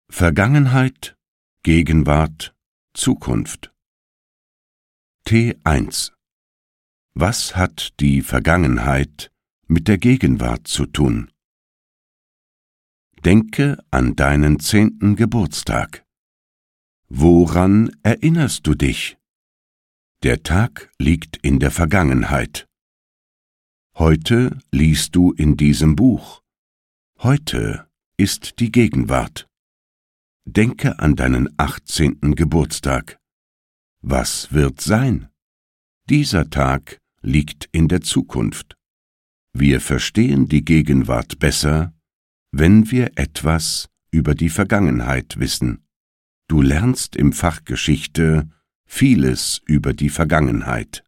Vergangenheit, Gegenwart, Zukunft. T1. Was hat die Vergangenheit mit der Gegenwart zu tun? Denke an deinen 10. Geburtstag. Woran erinnerst du dich? Der Tag liegt in der Vergangenheit. Heute liest du in diesem Buch. Heute ist die Gegenwart. Denke an deinen 18. Geburtstag. Was wird sein? Dieser Tag liegt in der Zukunft. Wir verstehen die Gegenwart besser, wenn wir etwas über die Vergangenheit wissen. Du lernst im Fach Geschichte vieles über die Vergangenheit.